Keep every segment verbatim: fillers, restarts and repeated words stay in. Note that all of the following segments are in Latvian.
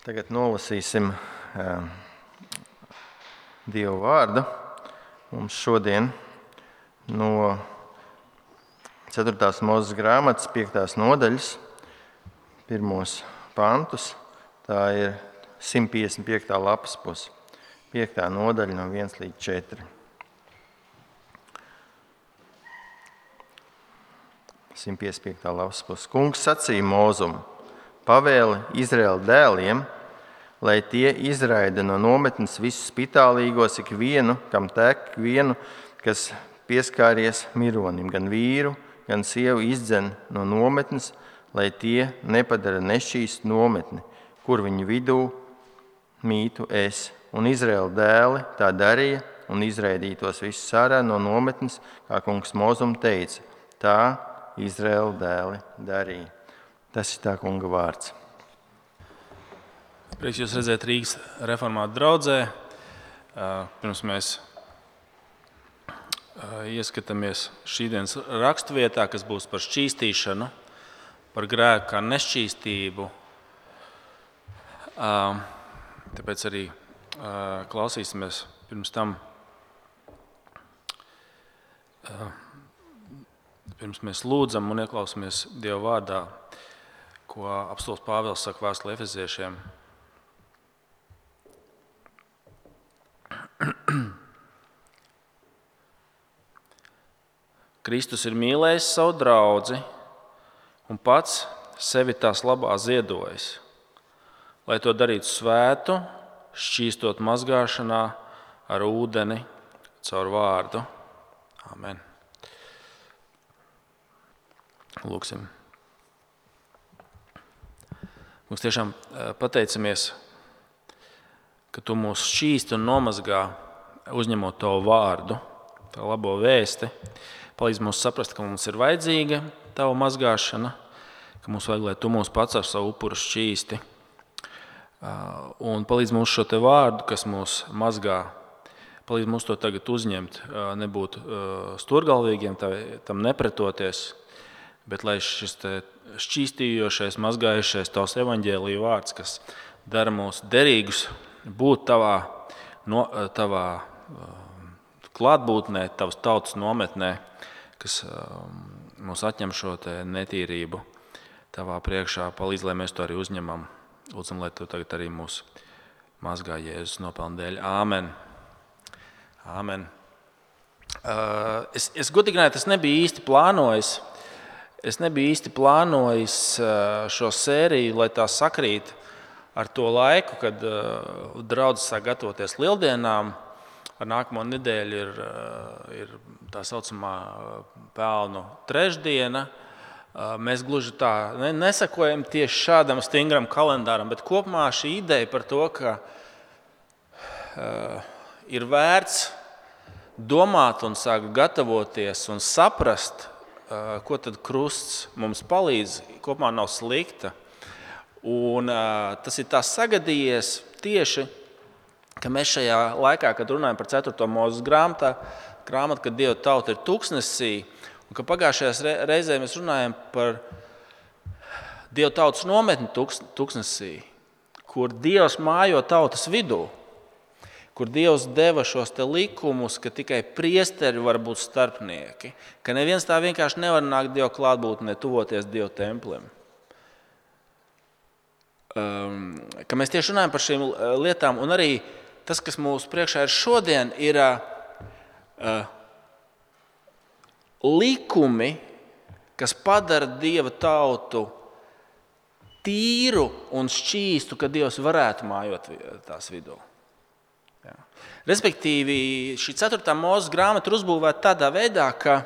Tagad nolasīsim uh, Dievu vārdu. Mums šodien no ceturtās Mūzes grāmatas piektās nodaļas, pirmos pantus. Tā ir simt piecdesmit piektā lapas puse. Piektā nodaļa no viens līdz četri. simt piecdesmit piektā lapas puse. Kungs sacīja Mūzum: pavēli Izraēla dēliem, lai tie izraida no nometnes visus spitālīgos, ikvienu, kam tek, vienu, kas pieskāries mironim, gan vīru, gan sievu izdzen no nometnes, lai tie nepadara nešķīstu nometni, kur viņu vidū mītu es. Un Izraēla dēli tā darīja un izraidītos visus ārā no nometnes, kā kungs Mūzum teica. Tā Izraēla dēli darīja. Tas ir tā kunga vārds. Prieks jūs redzēt Rīgas reformātu draudzē. Pirms mēs ieskatāmies šīdienas raksturvietā, kas būs par šķīstīšanu, par grēku kā nešķīstību. Tāpēc arī klausīsimies pirms tam, pirms mēs lūdzam un ieklausāmies Dieva vārdā, ko apostuls Pāvils saka vēstulē Efeziešiem. Kristus ir mīlējis savu draudzi un pats sevi tās labā ziedojis, lai to darītu svētu, šķīstot mazgāšanā ar ūdeni caur vārdu. Amen. Lūksim. Mums tiešām pateicamies, ka tu mūs šķīsti un nomazgā, uzņemot tavu vārdu, tavu labo vēsti. Palīdz mums saprast, ka mums ir vajadzīga tava mazgāšana, ka mums vajag, lai tu mūs pats ar savu upuru šķīsti. Un palīdz mums šo te vārdu, kas mūs mazgā, palīdz mums to tagad uzņemt, nebūt stūrgalvīgiem, tam nepretoties, bet lai šis te šķīstījošais, mazgājušais tavs evaņģēlija vārds, kas dara mūs derīgus būt tavā, no, tavā klātbūtnē, tavas tautas nometnē, kas mūs atņem šo te netīrību tavā priekšā. Palīdz, lai mēs to arī uzņemam. Lūdzam, lai tu tagad arī mūs mazgā Jēzus nopelnu dēļ. Āmen. Āmen. Es, es godīgi runājot, es nebiju īsti plānojis, es nebiju īsti plānojis šo sēriju, lai tā sakrīt ar to laiku, kad draudzes sāk gatavoties lieldienām. Ar nākamo nedēļu ir, ir tā saucamā pelnu trešdiena. Mēs gluži tā nesakojam tieši šādam stingram kalendāram, bet kopumā šī ideja par to, ka uh, ir vērts domāt un sākt gatavoties un saprast, uh, ko tad krusts mums palīdz, kopumā nav slikta. Un uh, tas ir tā sagadījies tieši, ka mēs šajā laikā, kad runājam par ceturto Mūzes grāmatā, grāmatu, kad Dieva tauta ir tuksnesī, un ka pagājušajās reizē mēs runājam par Dieva tautas nometni tuksnesī, kur Dievs mājo tautas vidū, kur Dievs deva šos te likumus, ka tikai priesteri var būt starpnieki, ka neviens tā vienkārši nevar nākt Dieva klātbūtnē, tuvoties Dieva templim. Um, ka mēs tieši runājam par šīm lietām, un arī tas, kas mūsu priekšā ir šodien, ir uh, likumi, kas padara Dieva tautu tīru un šķīstu, ka Dievs varētu mājot tās vidū. Jā. Respektīvi, šī ceturtā Mūzes grāmata ir uzbūvēta tādā veidā, ka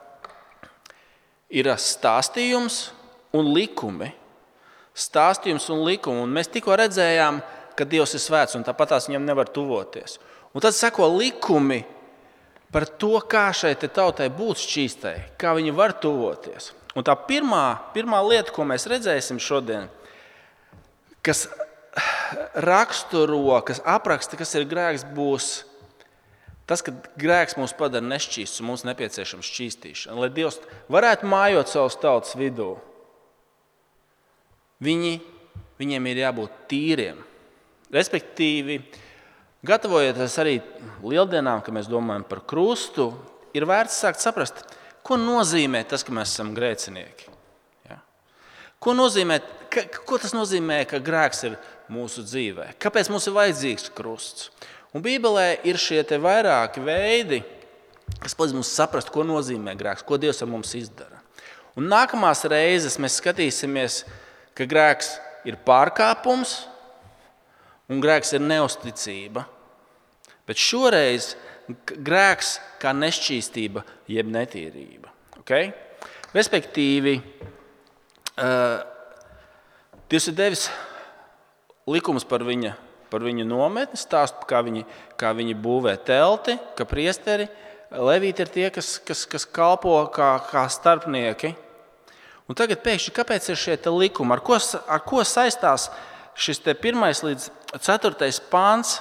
ir stāstījums un likumi. Stāstījums un likumi. Un mēs tikko redzējām, ka Dievs ir svēts un tāpat tās viņam nevar tuvoties. Un tad seko likumi par to, kā šai tautai būt šķīstai, kā viņi var tuvoties. Un tā pirmā, pirmā lieta, ko mēs redzēsim šodien, kas raksturo, kas apraksta, kas ir grēks, būs tas, ka grēks mūs padara nešķīstus un mums nepieciešama šķīstīšana. Lai Dievs varētu mājot savas tautas vidū, viņi, viņiem ir jābūt tīriem. Respektīvi, gatavojoties arī lieldienām, kad mēs domājam par krustu, ir vērts sākt saprast, ko nozīmē tas, ka mēs esam grēcinieki. Ja? Ko, nozīmē, ka, ko tas nozīmē, ka grēks ir mūsu dzīvē? Kāpēc mums ir vajadzīgs krusts? Un Bībelē ir šie te vairāki veidi, kas palīdz mums saprast, ko nozīmē grēks, ko Dievs ar mums izdara. Un nākamās reizes mēs skatīsimies, ka grēks ir pārkāpums un grēks ir neusticība. Bet šoreiz grēks kā nešķīstība jeb netīrība. Okay? Respektīvi, uh, Dievs ir devis likumus par viņa, par viņu nometni, stāstu, kā viņi, kā viņi būvē telti, ka priesteri, levīti ir tie, kas, kas, kas kalpo kā, kā starpnieki. Un tagad pēkšņi, kāpēc ir šie te likumi? Ar ko, ar ko saistās šis te pirmais līdz ceturtais pāns?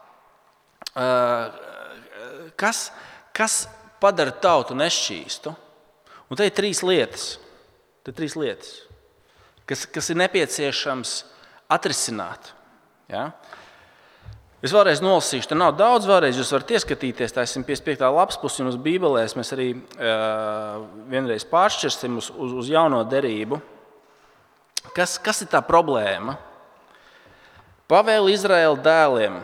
Kas, kas padara tautu nešķīstu? Un te ir trīs lietas, te ir trīs lietas kas, kas ir nepieciešams atrisināt. Ja? Es vēlreiz nolasīšu, te nav daudz, vēlreiz jūs varat ieskatīties, tā ir simt piecdesmit piekta lapas pusi, un uz Bībelēs mēs arī uh, vienreiz pāršķirsim uz, uz, uz jauno derību. Kas, kas ir tā problēma? Pavēli Izraēla dēliem,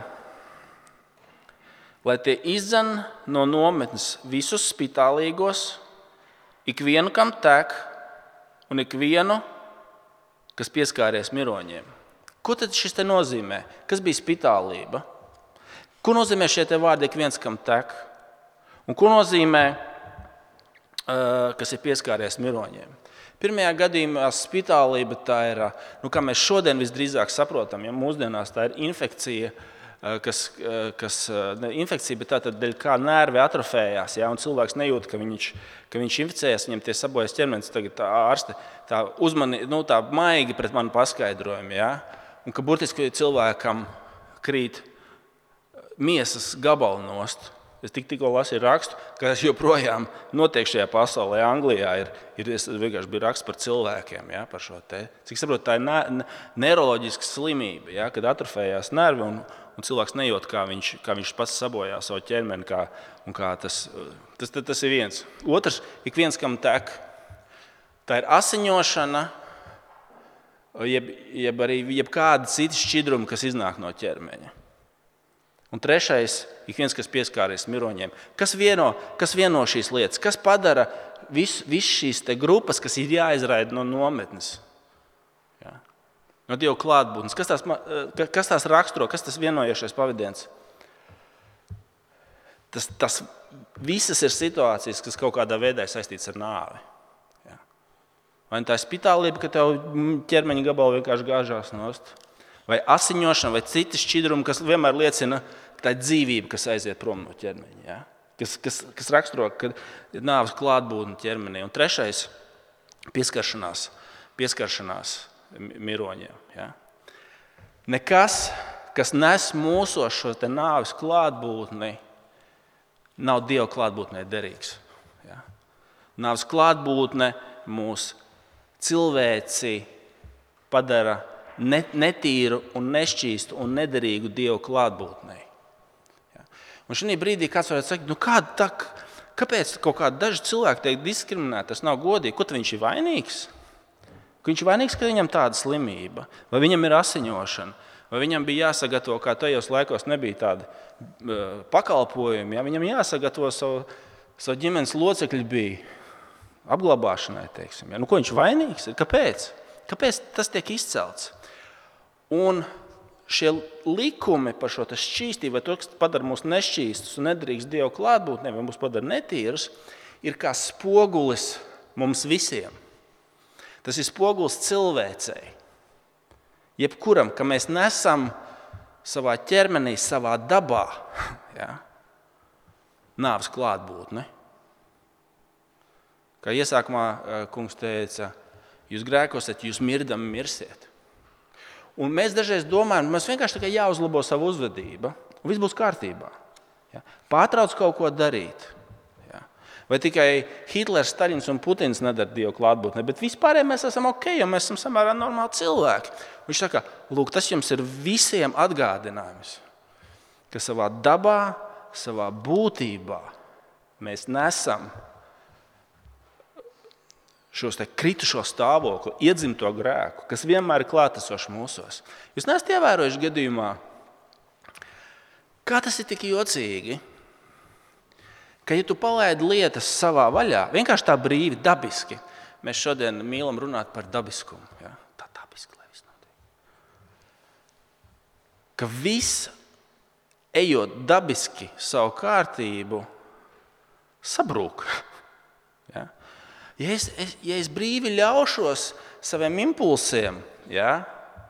lai tie izdzen no nometnes visus spitālīgos, ikvienu, kam tek, un ikvienu, kas pieskāries miroņiem. Ko tad šis te nozīmē? Kas bija spitālība? Ko nozīmē šie te vārdi, ik viens, kam tek? Un ko nozīmē, kas ir pieskāries miroņiem? Pirmajā gadījumā spitālība tā ir, nu, kā mēs šodien visdrīzāk saprotam, ja mūsdienās tā ir infekcija, kas, kas ne, infekcija, bet tā tad dēļ kā nervi atrofējās, ja, un cilvēks nejūt, ka viņš, ka viņš inficējas, viņam tie sabojas ķermenis, tagad tā ārste tā uzmani, nu, tā maigi pret mani paskaidrojumi, ja. Un ka burtiski cilvēkam krīt miesas gabalu nost. Es tik, tikko lasīju rakstu, ka joprojām notiek šajā pasaulē. Anglijā ir, ir vienkārši bija raksts par cilvēkiem, ja, par šo te. Cik saprotu, tā ir ne, neiroloģiska slimība, ja, kad atrofējās nervi un, un cilvēks nejūt, kā viņš, kā viņš pats sabojā savu ķermeni. Kā, un kā tas, tas, tas, tas ir viens. Otrs, ik viens, kam tek, tā ir asiņošana, Jeb, jeb arī jebkādi citi šķidrumi, kas iznāk no ķermeņa. Un trešais, ik viens, kas pieskāries miroņiem. Kas vieno, kas vieno šīs lietas? Kas padara visu, visu šīs te grupas, kas ir jāizraida no nometnes? Ja? No Dieva klātbūtnes. Kas tās, kas tās raksturo? Kas tas vienojošais pavadiens? Tas, tas visas ir situācijas, kas kaut kādā veidā saistīts ar nāvi. Vai tā ir spitālība, ka tev ķermeņa gabali vienkārši gāžās nost? Vai asiņošana, vai citi šķidrumi, kas vienmēr liecina, ka tā ir dzīvība, kas aiziet prom no ķermeņa. Ja? Kas, kas, kas raksturo, ka ir nāves klātbūtne ķermenī. Un trešais – pieskaršanās, pieskaršanās miroņiem. Ja? Nekas, kas nes mūsos šo te nāves klātbūtni, nav Dieva klātbūtnē derīgs. Ja? Nāves klātbūtne mūs cilvēci padara netīru un nešķīstu un nederīgu Dievu klātbūtnē. Ja. Un šī brīdī kāds varētu teikt, nu kāda tā, kāpēc kaut kādi daži cilvēki tiek diskriminēti, tas nav godīgi, ko viņš ir vainīgs? Ka viņš ir vainīgs, ka viņam tāda slimība, vai viņam ir asiņošana, vai viņam bija jāsagatavo, kā tajos laikos nebija tādi uh, pakalpojumi, ja? Viņam jāsagatavo savu, savu ģimenes locekļu bija apglabāšanai, teiksim. Ja? Nu, ko viņš vainīgs ir? Kāpēc? Kāpēc tas tiek izcelts? Un šie likumi par šo šķīstību, vai to, kas padara mūs nešķīstus un nederīgs Dieva klātbūtnē, vai mūs padara netīrus, ir kā spogulis mums visiem. Tas ir spogulis cilvēcei. Jebkuram, ka mēs nesam savā ķermenī, savā dabā, ja? Nāves klātbūtne. Kā iesākumā kungs teica, jūs grēkosiet, jūs mirdami mirsiet. Un mēs dažreiz domājam, mēs vienkārši tikai jāuzlabo savu uzvedību, un viss būs kārtībā. Ja? Pārtrauc kaut ko darīt. Ja? Vai tikai Hitlers, Staļins un Putins nedara Dievu klātbūtnē, bet vispār mēs esam ok, jo mēs esam samērā normāli cilvēki. Viņš saka, lūk, tas jums ir visiem atgādinājums, ka savā dabā, savā būtībā mēs nesam šos te kritušo stāvokli, iedzimto grēku, kas vienmēr ir klātesošs mūsos. Jūs neesat ievērojuši gadījumā, kā tas ir tik jocīgi, ka, ja tu palaidi lietas savā vaļā, vienkārši tā brīvi, dabiski, mēs šodien mīlam runāt par dabiskumu. Ja? Tā dabiski, lai viss notiek. Ka viss, ejot dabiski savu kārtību, sabrūk. Ja? Ja, es, es, ja es brīvi ļaušos saviem impulsiem, ja,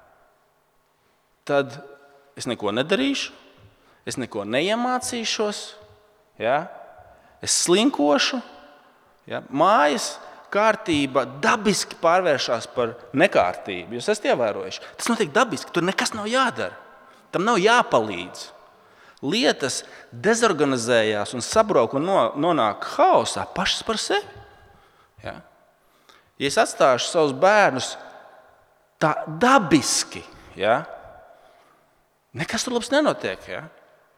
tad es neko nedarīšu, es neko neiemācīšos, ja, es slinkošu, ja, mājas kārtība dabiski pārvēršas par nekārtību. Jūs esat ievērojuši. Tas notiek dabiski, tur nekas nav jādara. Tam nav jāpalīdz. Lietas dezorganizējās un sabrauk un nonāk haosā pašas par sevi. Ja? Ja es atstāšu savus bērnus tā dabiski, ja, nekas tur labs nenotiek. Ja?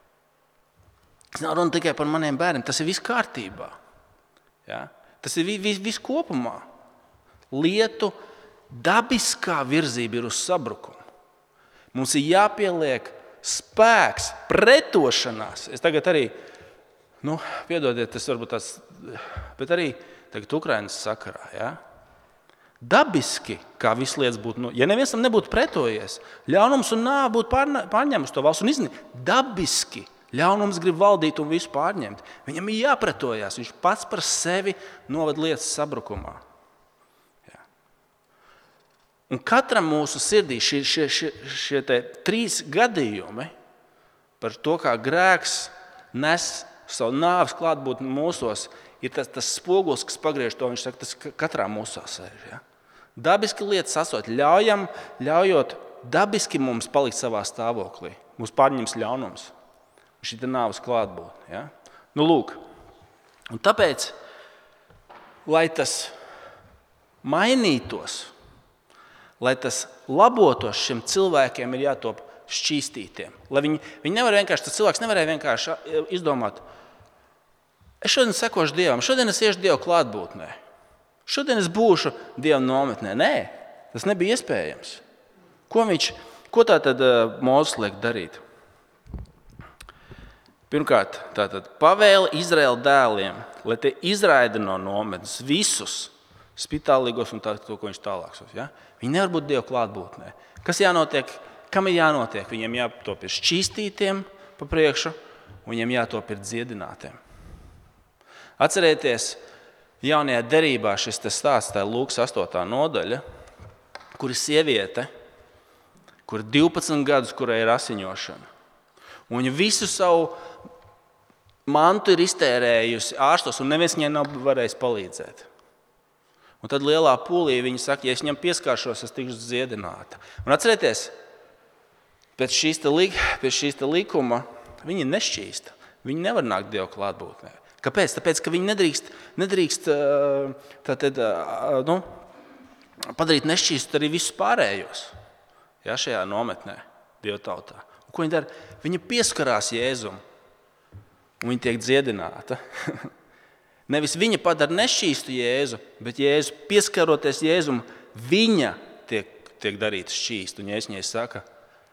Tas nav runa tikai par maniem bērniem, tas ir viss kārtībā. Ja? Tas ir viss vis, vis kopumā. Lietu dabiskā virzība ir uz sabrukumu. Mums ir jāpieliek spēks, pretošanās. Es tagad arī, nu, piedodiet, tas varbūt tas, bet arī tagad Ukrainas sakarā. Ja? Dabiski, kā viss lietas būtu, nu, ja neviens tam nebūtu pretojies, ļaunums un nāve būtu pārņēmuši to valsts un iznīcinājuši. Dabiski. Ļaunums grib valdīt un visu pārņemt. Viņam ir jāpretojās. Viņš pats par sevi noved lietas sabrukumā. Jā. Un katram mūsu sirdī šie, šie, šie, šie te trīs gadījumi par to, kā grēks nes savu nāves klātbūtni mūsos, ir tas, tas spogulis, kas pagriež to. Viņš saka, tas katrā mūsā sēž. Ja? Dabiski lietas sasot. Ļaujam, ļaujot dabiski mums palikt savā stāvoklī. Mums pārņems ļaunums. Šī te nāves klātbūtne. Ja? Nu, lūk. Un tāpēc, lai tas mainītos, lai tas labotos, šiem cilvēkiem ir jātop šķīstītiem. Lai viņi, viņi nevar vienkārši, tas cilvēks nevarēja vienkārši izdomāt, es šodien sekošu Dievam, šodien es iešu Dievu klātbūtnē, šodien es būšu Dievu nometnē. Nē, tas nebija iespējams. Ko, viņš, ko tā tad Mūzes liek darīt? Pirmkārt, tātad pavēle Izraēla dēliem, lai tie izraida no nometnes visus spitālīgos un tā, to, ko viņš tālāk sos. Ja? Viņi nevar būt Dievu klātbūtnē. Kas jānotiek? Kam ir jānotiek? Viņiem jātop ir šķīstītiem pa priekšu, un viņiem jātop ir dziedinātiem. Atcerieties, jaunajā derībā šis stāsts, tā ir Lūkas astotā nodaļa, kur ir sieviete, kur ir divpadsmit gadus, kurai ir asiņošana. Un viņa visu savu mantu ir iztērējusi ārstos, un neviens viņai nav varējis palīdzēt. Un tad lielā pūlī viņa saka, ja es viņam pieskāršos, es tikšu dziedināta. Un atcerieties, pēc šīs te, pēc šīs te likuma viņi nešķīsta. Viņi nevar nākt Dievu klātbūtnē. Kāpēc? Tāpēc, ka viņi nedrīkst, nedrīkst tā, tā, nu, padarīt nešķīst arī visus pārējos, ja, šajā nometnē, Dieva tautā. Un ko viņi dara? Viņa pieskarās Jēzum, un viņa tiek dziedināta. Nevis viņa padara nešķīstu Jēzu, bet Jēzu pieskaroties Jēzum, viņa tiek, tiek darīta šķīst. Un Jēzus viņai saka,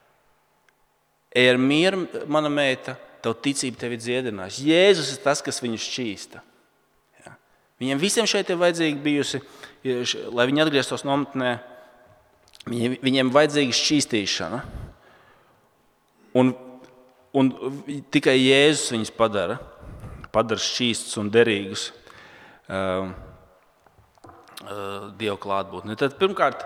ej ar mieru, mana meita, tavu ticību tevi dziedinās. Jēzus ir tas, kas viņu šķīsta. Ja. Viņiem visiem šeit ir vajadzīgi bijusi, lai viņi atgrieztos nometnē, viņiem, viņiem vajadzīga šķīstīšana. Un, un tikai Jēzus viņus padara, padara šķīstus un derīgus uh, uh, Dievu klātbūtni. Tad pirmkārt,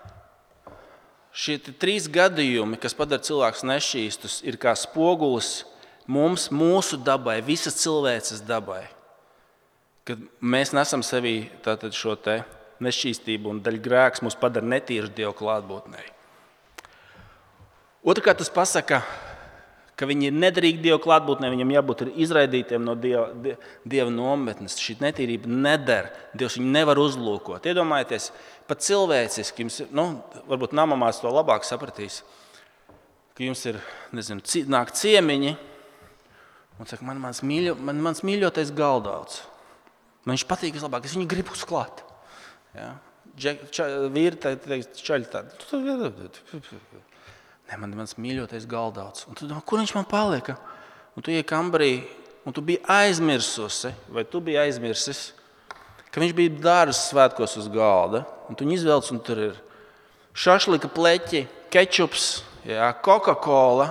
šie trīs gadījumi, kas padara cilvēkus nešķīstus, ir kā spogulis mums, mūsu dabai, visas cilvēces dabai. Kad mēs nesam sevī tātad šo te nešķīstību un daļu grēks mūs padara netīru Dievu klātbūtnei. Otrkārt, tas pasaka, ka viņi ir nederīgi Dieva klātbūtnē, viņam jābūt izraidītiem no Dieva, Dieva nometnes. Šī netīrība neder, Dievs viņu nevar uzlūkot. Iedomājieties, pat cilvēciski, jums, nu, varbūt namamās to labāk sapratīs, ka jums ir, nezinu, nāk ciemiņi un saka, man mans, mīļo, man mans mīļotais galdauts. Man viņš patīk vislabāk, es viņu gribu uzklāt. Ja? Ča, vīri teiks, čaļi tādi. Nē, man mans mīļotais galdauts. Un tu domā, kur viņš man palika? Un tu iej kambarī, un tu biji aizmirsusi, vai tu biji aizmirsis, ka viņš bija dārzus svētkos uz galda. Un tu viņu izvelc, un tur ir šašlika pleķi, kečups, jā, Coca-Cola.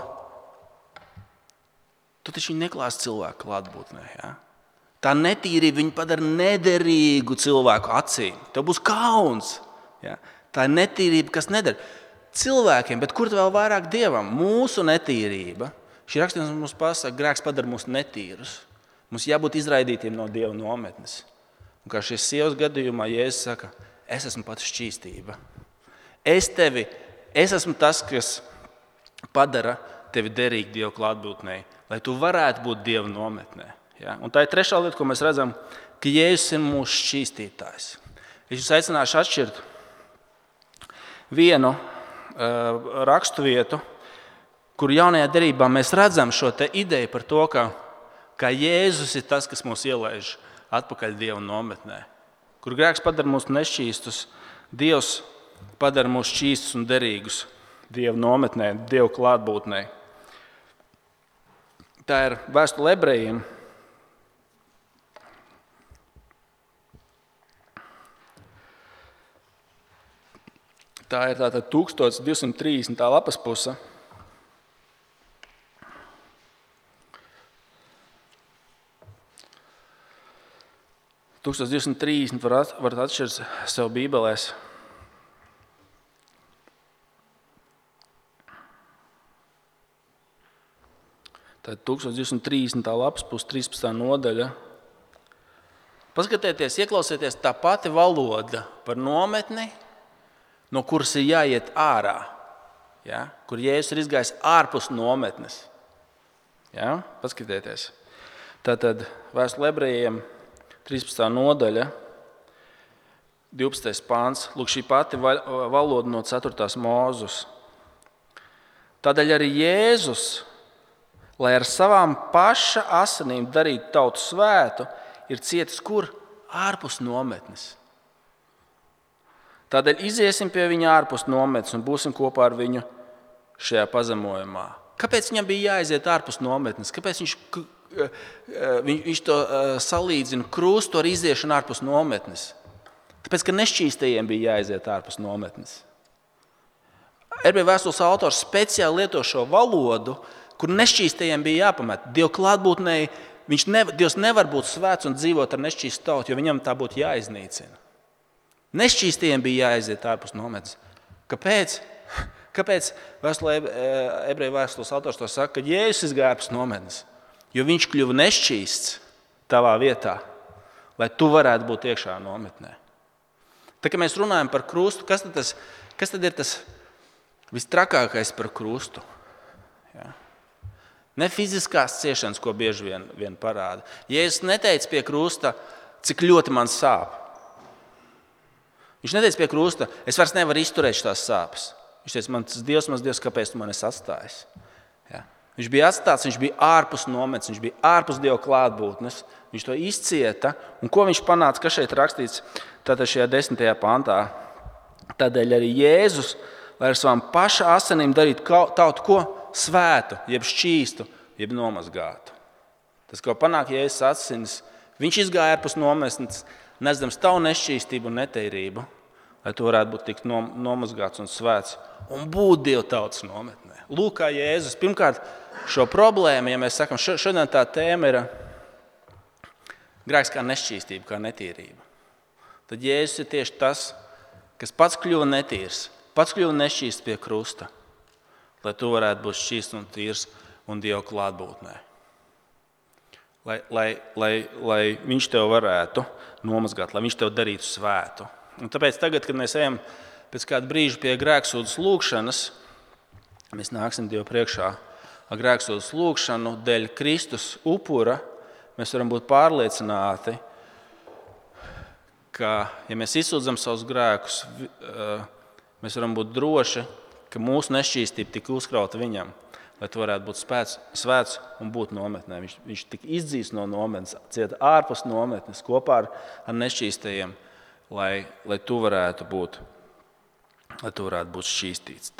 Tu taču viņu neklāsi cilvēku klātbūtnē. Jā. Tā netīrība viņu padara nederīgu cilvēku acīm. Tev būs kauns. Jā. Tā ir netīrība, kas neder cilvēkiem, bet kur vēl vairāk Dievam? Mūsu netīrība. Šī rakstījums mums pasaka, grēks padara mūs netīrus. Mums jābūt izraidītiem no Dieva nometnes. Un kā šīs sievas gadījumā, Jēzus saka, es esmu pats šķīstība. Es tevi, es esmu tas, kas padara tevi derīgi Dieva klātbūtnē, lai tu varētu būt Dieva nometnē. Ja? Un tā ir trešā lieta, ko mēs redzam, ka Jēzus ir mūsu šķīstītājs. Es jūs aicināšu atšķirt vienu uh, rakstu vietu, kur jaunajā derībā mēs redzam šo te ideju par to, ka, ka Jēzus ir tas, kas mūs ielaiž atpakaļ Dieva nometnē. Kur grēks padara mūs nešķīstus, Dievs padara mūs šķīstus un derīgus Dieva nometnē, Dieva klātbūtnē. Tā ir vēstule ebrejiem. Tā ir tātad tūkstoš divsimt trīsdesmitā lapas puse. tūkstoš divsimt trīsdesmit varat, varat atšķirt sev bībelēs. Tad tūkstoš divsimt trīsdesmitā lapas puse, trīspadsmitā nodaļa. Paskatieties, ieklausieties, tā pati valoda par nometni, no kuras ir jāiet ārā, ja? Kur Jēzus ir izgājis ārpus nometnes. Ja? Paskatieties. Tātad vēstule ebrejiem, trīspadsmitā nodaļa, divpadsmitais pāns. Lūk, šī pati valoda no ceturtās Mūzus. Tādēļ arī Jēzus, lai ar savām paša asinīm darītu tautu svētu, ir cietis kur? Ārpus nometnes. Tādēļ iziesim pie viņa ārpus nometnes un būsim kopā ar viņu šajā pazemojumā. Kāpēc viņam bija jāaiziet ārpus nometnes? Kāpēc viņš, viņš to salīdzina krustu ar iziešanu ārpus nometnes? Tāpēc, ka nešķīstajiem bija jāaiziet ārpus nometnes. Ebreju vēstules autors speciāli lieto šo valodu, kur nešķīstajiem bija jāpamet. Dieva klātbūtnē viņš nevar, Dievs nevar būt svēts un dzīvot ar nešķīstu tautu, jo viņam tā būtu jāiznīcina. Nešķīstajiem bija jāaiziet ārpus nometnes. Kāpēc? Kāpēc vēstulē, ebreju vēstules autors to saka, ka Jēzus izgāja ārpus nometnes? Jo viņš kļuva nešķīsts tavā vietā, lai tu varētu būt iekšā nometnē. Tā kā mēs runājam par krustu, kas tad, tas, kas tad ir tas vistrakākais par krustu? Ja? Ne fiziskās ciešanas, ko bieži vien, vien parāda. Jēzus neteica pie krusta, cik ļoti man sāp. Viņš neteica pie krusta, es vairs nevaru izturēt šīs sāpes. Viņš teica, mans Dievs, mans Dievs, kāpēc tu mani esi atstājis? Ja? Viņš bija atstāts, viņš bija ārpus nometnes, viņš bija ārpus Dieva klātbūtnes, viņš to izcieta. Un ko viņš panāca, kas šeit rakstīts tātad šajā desmitajā pantā? Tādēļ arī Jēzus, lai ar savām paša asinīm darītu tautu ko? Svētu, jeb šķīstu, jeb nomazgātu. Tas, ko panāk Jēzus asinis, viņš izgāja ārpus nometnes, nesdams tavu nešķīstību un netīrību, lai tu varētu būt tik nomazgāts un svēts un būt Dieva tautas nometnē. Lūk, kā Jēzus. Pirmkārt, šo problēmu, ja mēs sakam, šodien tā tēma ir grēks kā nešķīstība, kā netīrība. Tad Jēzus ir tieši tas, kas pats kļuva netīrs, pats kļuva nešķīsts pie krusta, lai tu varētu būt šķīsts un tīrs un Dieva klātbūtnē. Lai, lai, lai, lai viņš tev varētu nomazgāt, lai viņš tev darītu svētu. Un tāpēc tagad, kad mēs ejam pēc kāda brīža pie grēksūdzes lūgšanas, mēs nāksim Dievu priekšā, ar grēksodas lūgšanu dēļ Kristus upura mēs varam būt pārliecināti, ka, ja mēs izsūdzam savus grēkus, mēs varam būt droši, ka mūsu nešķīstība tika uzkrauta viņam, lai tu varētu būt spēc, svēts un būt nometnē. Viņš, viņš tika izdzīs no nometnes, cieta ārpus nometnes kopā ar, ar nešķīstajiem, lai, lai tu varētu būt, lai tu varētu būt šķīstīts.